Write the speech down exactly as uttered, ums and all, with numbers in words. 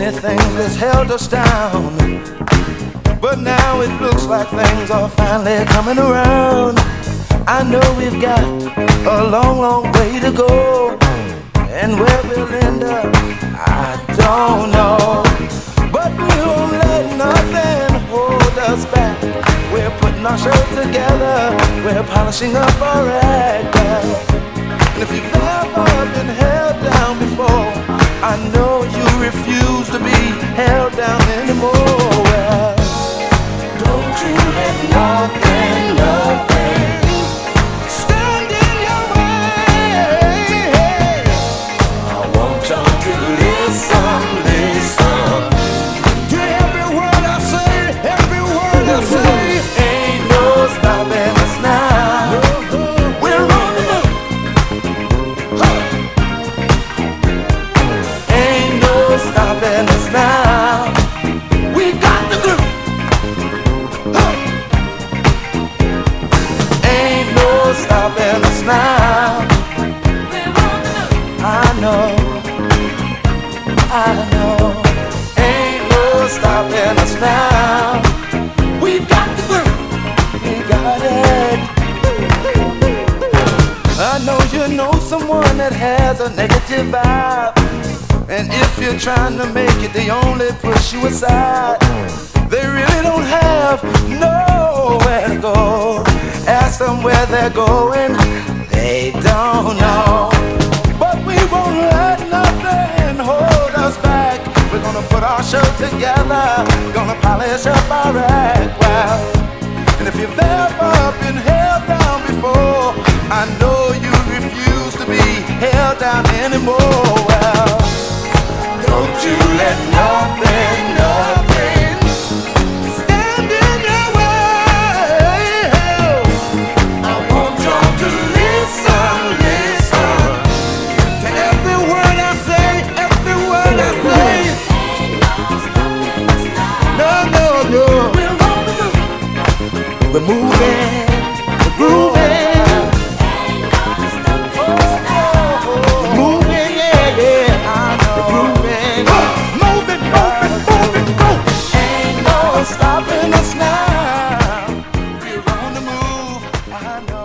many things that's held us down, but now it looks like things are finally coming around. I know we've got a long, long way to go, and where we'll end up, I don't know. But we won't let nothing hold us back. We're putting our show together, we're polishing up our act. And if you've ever been held down before, I know you refuse to be held down anymore. Well, don't you let nothing, nothing stand in your way. I want y'all to listen, listen to every word I say, every word I say. Ain't no stopping us now. We're on the move. Huh. Ain't no stopping us now. We got the groove. Huh. Ain't no stopping us now. I know, I know. Ain't no stopping us now. We've got the groove. We got it. I know you know someone that has a negative vibe, and if you're trying to make it, they only push you aside. They really don't have nowhere to go. Ask them where they're going, they don't know. But we won't let nothing hold us back. We're gonna put our show together, gonna polish up our act. Well, and if you've ever been held down before, I know you refuse to be held down anymore. Well, don't you let nothing, nothing stand in your way. I want y'all to listen, listen to every word I say, every word I say. No, no, no. We're moving, we're grooving. We're moving, yeah, yeah. I know. We're grooving. Moving, moving, moving, moving. Ain't no stopping us now. We're on the move. I know.